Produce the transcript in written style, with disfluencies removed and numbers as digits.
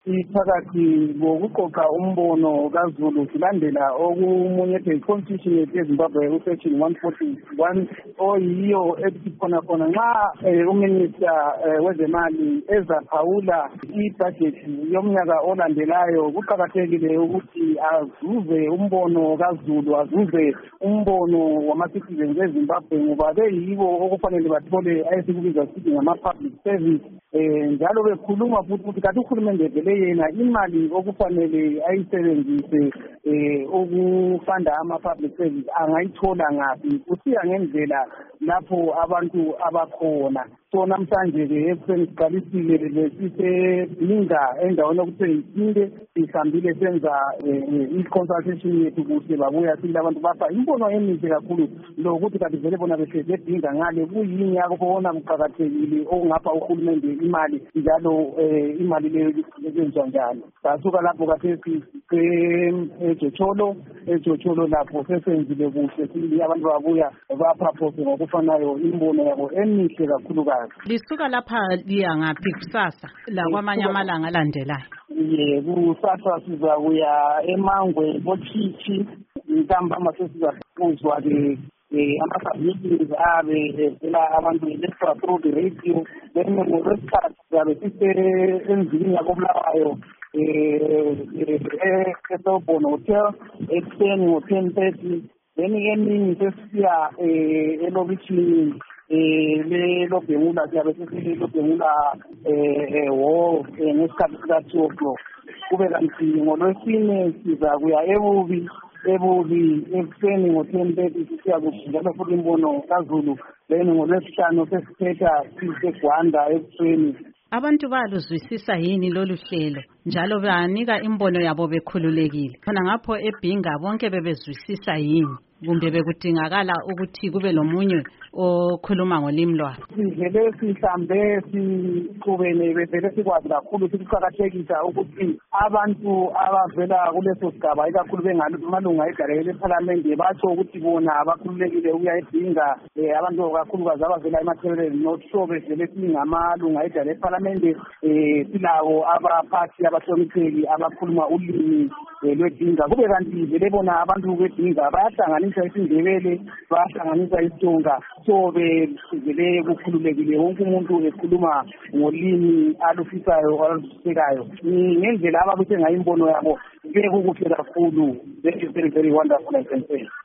phakathi ngokuqoqa umbono kaZulu silandela okumunye constitution yethu eZimbabwe usection 141 oyiyo ethi khona nxa uminister wezemali ezaphawula ibudget yomnyaka olandelayo kuqakathekile ukuthi azuze umbono kaZulu, azuze umbono wama-citizens eZimbabwe ngoba beyibo okufanele bathole ayesikubiza sithi ngama-public service. Njalo bekhuluma futhi ukuthi kanti uhulumende vele yena imali okufanele ayisebenzise ukufanda ama-public service angayithola ngaphi, kusiya ngendlela lapho abantu abakhona. So namhlanje-ke ekuseni siqalisile besisebinga endaweni okuthiwa yisinde, sihambile senza i-consultation yethu kuhle babuya sile abantu bapha imbono emihle kakhulu lokuthi kanti vele bona besebinga ngale kuyini akubona kuqakathekile okungapha uhulumende imali njalo imali leyo yenziwa njani. Sasuka lapho kathesi eJotsholo lapho sesenzile kuhle sile abantu babuya baphaphose ngokufanayo imbono yabo emihle kakhulukazi. Lisuka lapha liya ngaphi kusasa la kwamanye amalanga alandelayo? Kusasa sizakuya eMangwe boTshishi ntambama sesizakuzwa-ke ama-submissions abe evela abantu lethiwa through the radio. Then ngolwesithathu sizabe sisendlini yakoBulawayo eSawubona Hotel ekuseni ngo-10:30. Then emini sesisiya elokitshini leLobhengula, siyabe sesileLobhengula ngesikhathi sika-2 o'clock. Kube kanti ngolwesine sizakuya ebubi ekuseni ngo-10:30 sisiya njalo futhi imbono kaZulu. Then ngolwesihlanu sesithetha siseGwanda ekuseni. Abantu baluzwisisa yini lolu hlelo njalo banika imbono yabo bekhululekile? Khona ngapho eBhinga bonke bebezwisisa yini kumbe bekudingakala ukuthi kube lomunye okhuluma ngolimi lwabo? Sivele sihlambe siqhubene bevele sikwazi kakhulu sikuqakathekisa ukuthi abantu abavela kuleso sigaba ikakhulu bengamalunga eGarele ePhalamende batsho ukuthi bona bakhululekile ukuya eBhinga. Abantu kakhulukazi abavela eMathebeleni North Shore bevele singamalunga eGarele ePhalamende silawo abaphathi abahlonipheki abakhuluma ulimi lweBhinga. Kube kanti vele bona abantu beBhinga bayahlanganisa isiNdebele, bayahlanganisa isiTonga. So bevele kukhululekile wonke umuntu ekhuluma ngolimi alufisayo alusekayo ngendlela ababuthe ngayo imbono yabo. Kukuhle kakhulu. Very, very, very wonderful, I can say.